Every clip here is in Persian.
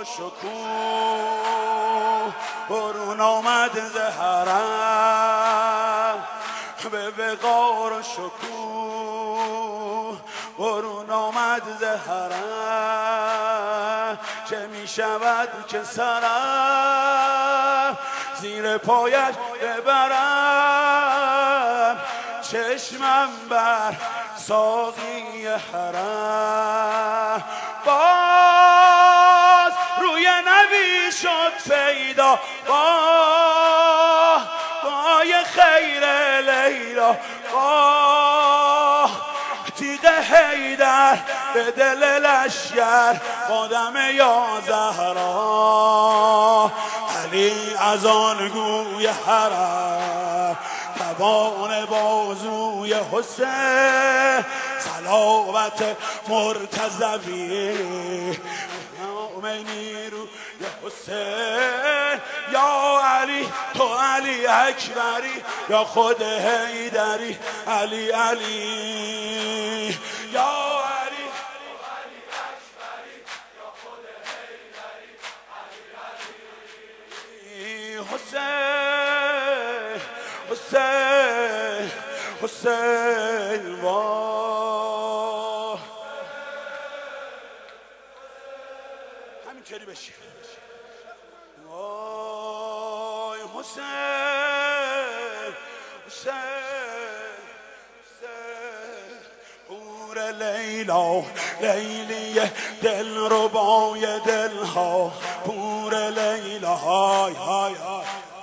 شکوه برون آمد ز حرم، به وقار و شکوه برون آمد ز حرم. چه می شود که سرم زیر پایش ببرم، چشمم بر ساقی حرم. باز روی نبی شد پیدا، بای خیر لیلا، تیغ حیدر به دل لشگر بادم یا زهرا. علی از آن گوی حرم توان بازوی حسین، صلوات مرتضوی امینی رو یا حسین. یا علی تو علی اکبری یا خود حیدری، علی علی یا علی تو علی اکبری یا خود حیدری، علی علی حسین حسین حسین. واه همینطوری بشه. وای حسین حسین حسین. حور لیلا لیلی دل ربای دلها، حور لیلا های های های.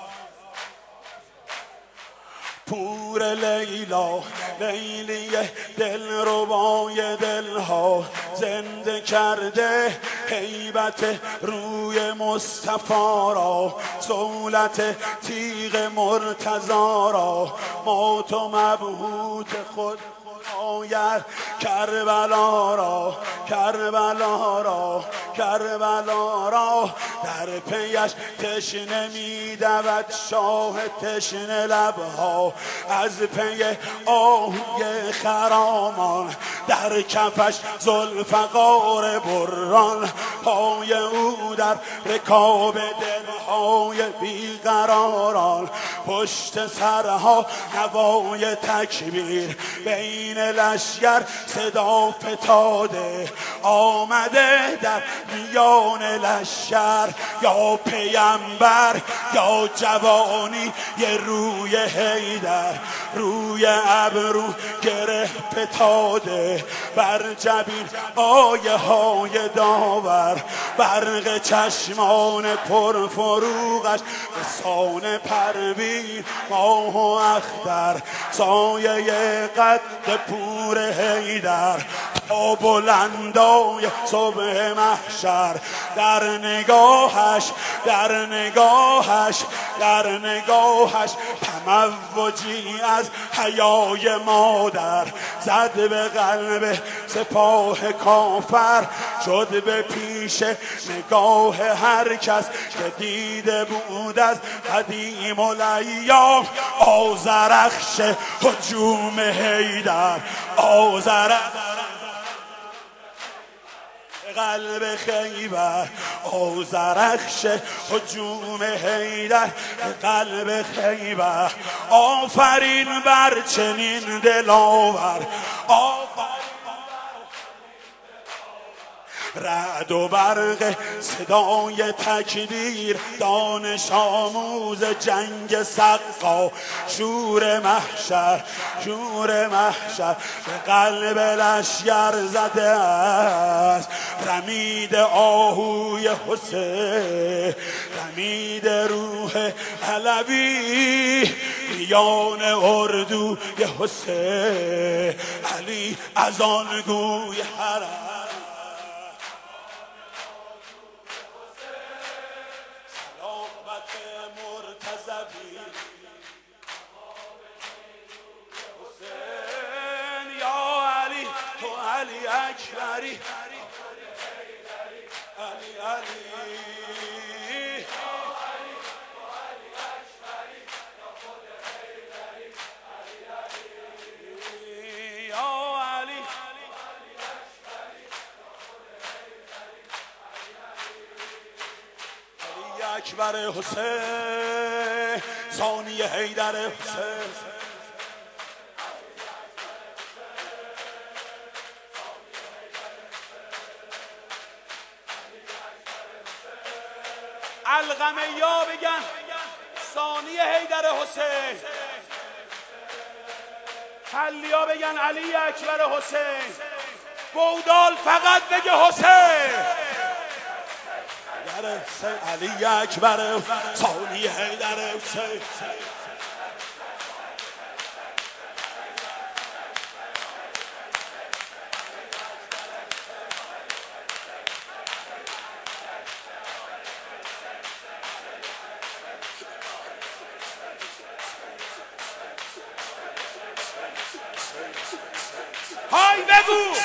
پور لیلا لیلی دل ربای دلها، زنده کرده هیبت روی مصطفی را، دولت تیغ مرتضی را. موت و مبهوت خود آید کربلا را، کربلا را، کربلا را. در پیش تشنه می دود شاه تشنه لبها، از پی آهوی خرامان در کفش زلفقار بران. پای او در رکاب دلهای بیقراران، پشت سرها نوای تکبیر، بین لشگر صدا فتاده آمده در میان لشگر. یا پیامبر یا جوانی یه روی حیدر، روی ابرو گره فتاده بر جبین آیه های داور. برق چشمان پرفروغش رسان پروین ماه و اختر، سایه قد پور حیدر تا بلندای صبح محشر. در نگاهش در نگاهش در نگاهش تموجی از حیای مادر، زد به قلب سپاه کافر. شد به پیش نگاه هر کس که دیده بود از قدیم الایام. آذرخش هجوم حیدر، آذرخش قلب خیبر، آذرخش هجوم حیدر قلب خیبر. آفرین بر چنین دلاور، آفرین رعد و برق صدای تکبیر، دانش آموز جنگ سقا. شور محشر شور محشر به قلب لشگر زده است. رمید آهوی حسین، رمید روح علوی، میان اردوی حسین. علی از آن گوی حرم مرتضوی حسین. یا علی تو علی اکبری، علی علی اکبر حسین ثانی حیدر حسین علقمه یا بگن ثانی حیدر حسین، حلیا بگن علی اکبر حسین، گودال فقط بگه حسین. علی اکبر ثانی حیدر حسین. های بگو